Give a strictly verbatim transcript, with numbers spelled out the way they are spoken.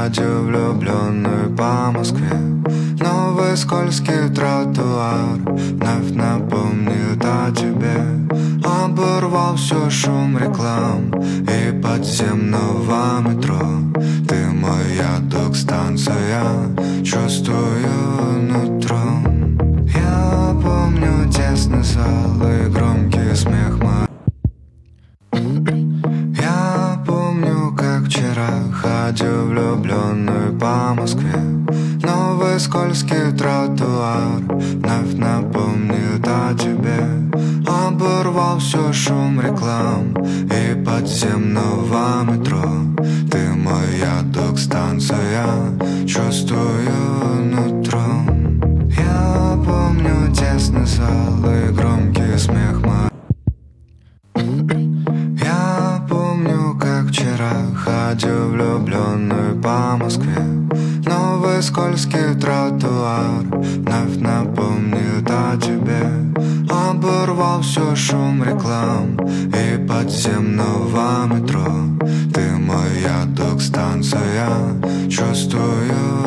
ходил влюбленный по Москве. Новый скользкий тротуар вновь напомнит о тебе. Оборвал все шум реклам и подземного метро. Ты моя док-станция, чувствую нутром. Я помню тесный зал и громкий смех мой. Я помню, как вчера ходил влюбленный по Москве. Новый скользкий тротуар вновь напомнит о тебе. Оборвал все шум реклам и подземного метро. Ты моя док-станция, чувствую нутром. Я помню тесный зал и громкий смех мой. Я помню, как вчера ходил влюбленный по Москве. Новый скользкий тротуар вновь напомнит о тебе. Оборвал все шум реклам и подземного метро. Ты моя док-станция, чувствую